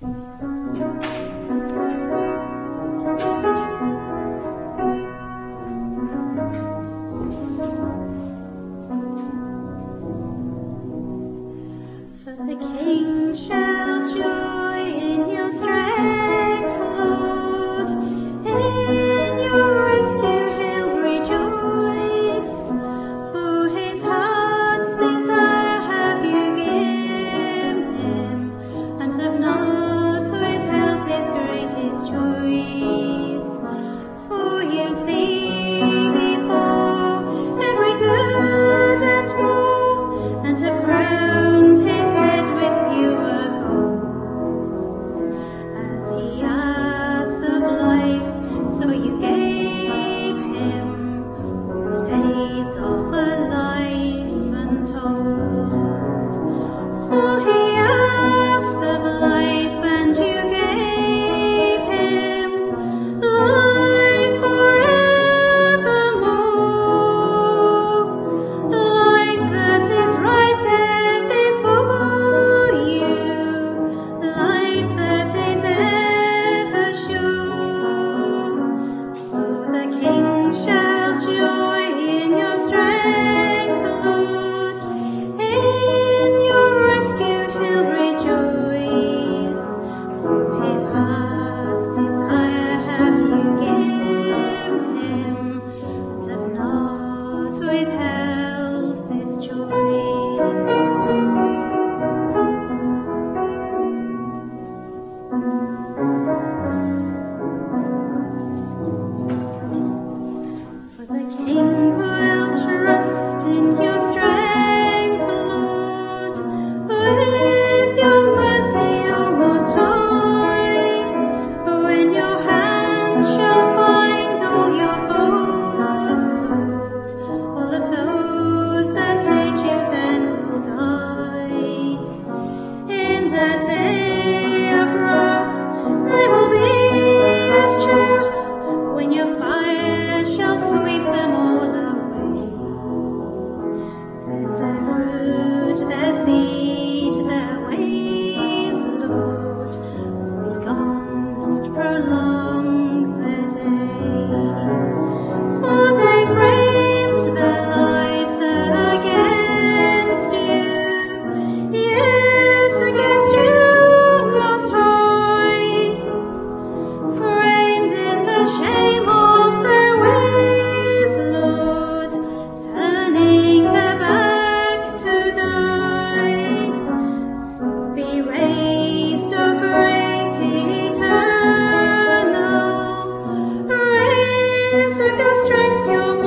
For the King shall joy in your strength, Lord. In your rescue he'll rejoice. For his heart's desire have you given him, and have not withheld his greatest choice. For you see before every good and more, and have crowned his head with pure gold. As he asked of life, so you gave him all the days of a life untold. For he asked of life, and you gave him life forevermore. Life that is right there before you, life that is ever sure. So the King shall joy in your strength, Lord. In your rescue he'll rejoice. For his heart's desire have you given him, and have not withheld this choice. For the King will trust in your strength, Lord, with your mercy, O Most High. When your hand shall find all your foes, Lord, all of those that hate you then will die. In that day of wrath they will be as chaff, when your fire shall sweep them all away. Then their fruit, their seed, their ways, Lord, will be gone, not prolong their day. For they framed their lives against you, yes, against you, Most High, framed in the shame of their ways, Lord, turning their backs to die. So be raised, O great eternal, raise with your strength your